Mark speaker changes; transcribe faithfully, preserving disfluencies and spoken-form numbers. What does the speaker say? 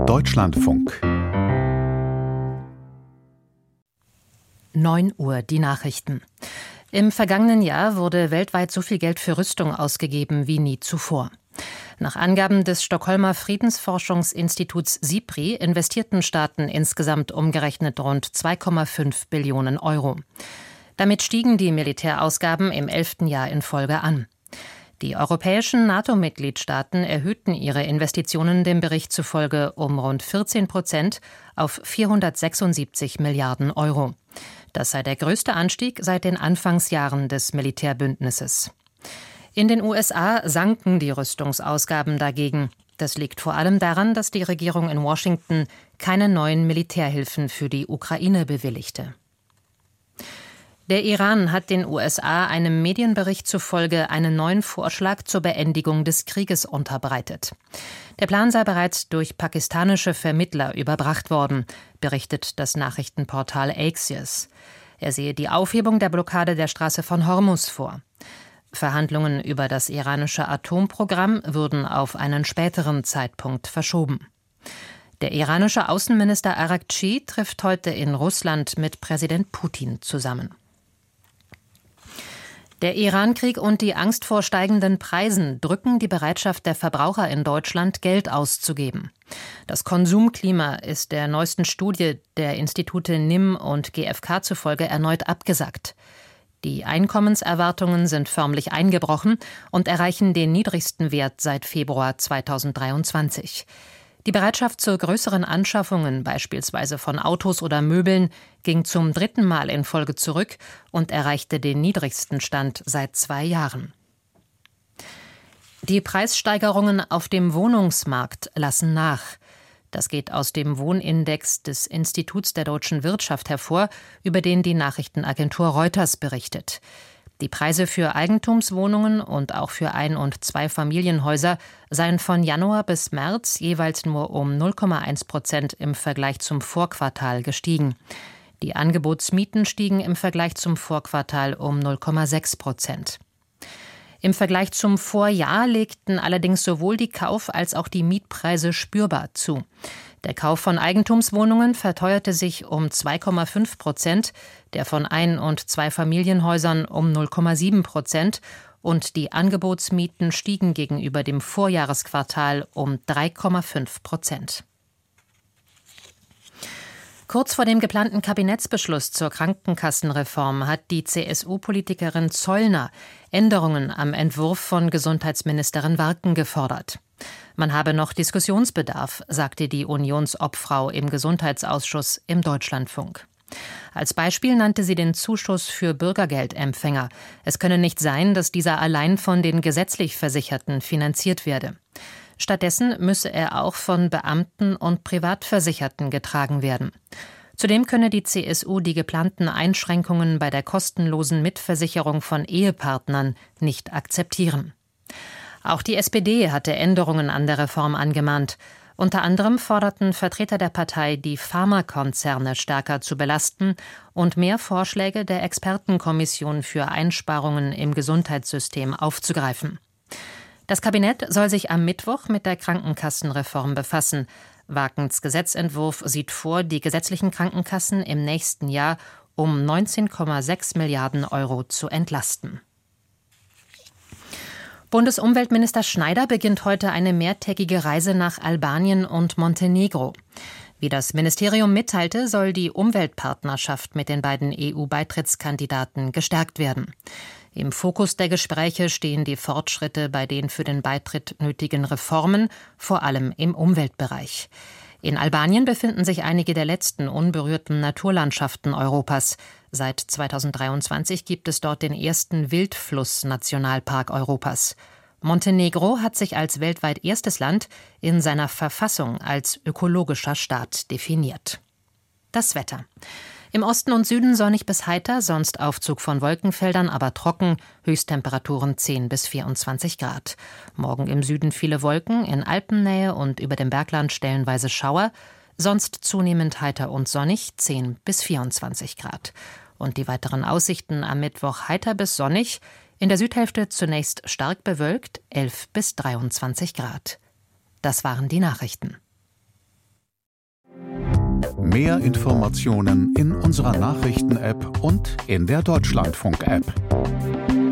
Speaker 1: Deutschlandfunk.
Speaker 2: neun Uhr, die Nachrichten. Im vergangenen Jahr wurde weltweit so viel Geld für Rüstung ausgegeben wie nie zuvor. Nach Angaben des Stockholmer Friedensforschungsinstituts SIPRI investierten Staaten insgesamt umgerechnet rund zwei Komma fünf Billionen Euro. Damit stiegen die Militärausgaben im elften Jahr in Folge an. Die europäischen NATO-Mitgliedstaaten erhöhten ihre Investitionen dem Bericht zufolge um rund vierzehn Prozent auf vierhundertsechsundsiebzig Milliarden Euro. Das sei der größte Anstieg seit den Anfangsjahren des Militärbündnisses. In den U S A sanken die Rüstungsausgaben dagegen. Das liegt vor allem daran, dass die Regierung in Washington keine neuen Militärhilfen für die Ukraine bewilligte. Der Iran hat den U S A einem Medienbericht zufolge einen neuen Vorschlag zur Beendigung des Krieges unterbreitet. Der Plan sei bereits durch pakistanische Vermittler überbracht worden, berichtet das Nachrichtenportal Axios. Er sehe die Aufhebung der Blockade der Straße von Hormuz vor. Verhandlungen über das iranische Atomprogramm würden auf einen späteren Zeitpunkt verschoben. Der iranische Außenminister Araghchi trifft heute in Russland mit Präsident Putin zusammen. Der Iran-Krieg und die Angst vor steigenden Preisen drücken die Bereitschaft der Verbraucher in Deutschland, Geld auszugeben. Das Konsumklima ist der neuesten Studie der Institute N I M und G f K zufolge erneut abgesackt. Die Einkommenserwartungen sind förmlich eingebrochen und erreichen den niedrigsten Wert seit Februar zweitausenddreiundzwanzig. Die Bereitschaft zu größeren Anschaffungen, beispielsweise von Autos oder Möbeln, ging zum dritten Mal in Folge zurück und erreichte den niedrigsten Stand seit zwei Jahren. Die Preissteigerungen auf dem Wohnungsmarkt lassen nach. Das geht aus dem Wohnindex des Instituts der deutschen Wirtschaft hervor, über den die Nachrichtenagentur Reuters berichtet. Die Preise für Eigentumswohnungen und auch für Ein- und Zweifamilienhäuser seien von Januar bis März jeweils nur um null Komma eins Prozent im Vergleich zum Vorquartal gestiegen. Die Angebotsmieten stiegen im Vergleich zum Vorquartal um null Komma sechs Prozent. Im Vergleich zum Vorjahr legten allerdings sowohl die Kauf- als auch die Mietpreise spürbar zu. Der Kauf von Eigentumswohnungen verteuerte sich um zwei Komma fünf Prozent, der von Ein- und Zweifamilienhäusern um null Komma sieben Prozent und die Angebotsmieten stiegen gegenüber dem Vorjahresquartal um drei Komma fünf Prozent. Kurz vor dem geplanten Kabinettsbeschluss zur Krankenkassenreform hat die C S U-Politikerin Zollner Änderungen am Entwurf von Gesundheitsministerin Warken gefordert. Man habe noch Diskussionsbedarf, sagte die Unionsobfrau im Gesundheitsausschuss im Deutschlandfunk. Als Beispiel nannte sie den Zuschuss für Bürgergeldempfänger. Es könne nicht sein, dass dieser allein von den gesetzlich Versicherten finanziert werde. Stattdessen müsse er auch von Beamten und Privatversicherten getragen werden. Zudem könne die C S U die geplanten Einschränkungen bei der kostenlosen Mitversicherung von Ehepartnern nicht akzeptieren. Auch die S P D hatte Änderungen an der Reform angemahnt. Unter anderem forderten Vertreter der Partei, die Pharmakonzerne stärker zu belasten und mehr Vorschläge der Expertenkommission für Einsparungen im Gesundheitssystem aufzugreifen. Das Kabinett soll sich am Mittwoch mit der Krankenkassenreform befassen. Warkens Gesetzentwurf sieht vor, die gesetzlichen Krankenkassen im nächsten Jahr um neunzehn Komma sechs Milliarden Euro zu entlasten. Bundesumweltminister Schneider beginnt heute eine mehrtägige Reise nach Albanien und Montenegro. Wie das Ministerium mitteilte, soll die Umweltpartnerschaft mit den beiden E U-Beitrittskandidaten gestärkt werden. Im Fokus der Gespräche stehen die Fortschritte bei den für den Beitritt nötigen Reformen, vor allem im Umweltbereich. In Albanien befinden sich einige der letzten unberührten Naturlandschaften Europas. Seit zweitausenddreiundzwanzig gibt es dort den ersten Wildfluss-Nationalpark Europas. Montenegro hat sich als weltweit erstes Land in seiner Verfassung als ökologischer Staat definiert. Das Wetter. Im Osten und Süden sonnig bis heiter, sonst Aufzug von Wolkenfeldern, aber trocken, Höchsttemperaturen zehn bis vierundzwanzig Grad. Morgen im Süden viele Wolken, in Alpennähe und über dem Bergland stellenweise Schauer, sonst zunehmend heiter und sonnig, zehn bis vierundzwanzig Grad. Und die weiteren Aussichten am Mittwoch heiter bis sonnig, in der Südhälfte zunächst stark bewölkt, elf bis dreiundzwanzig Grad. Das waren die Nachrichten.
Speaker 1: Mehr Informationen in unserer Nachrichten-App und in der Deutschlandfunk-App.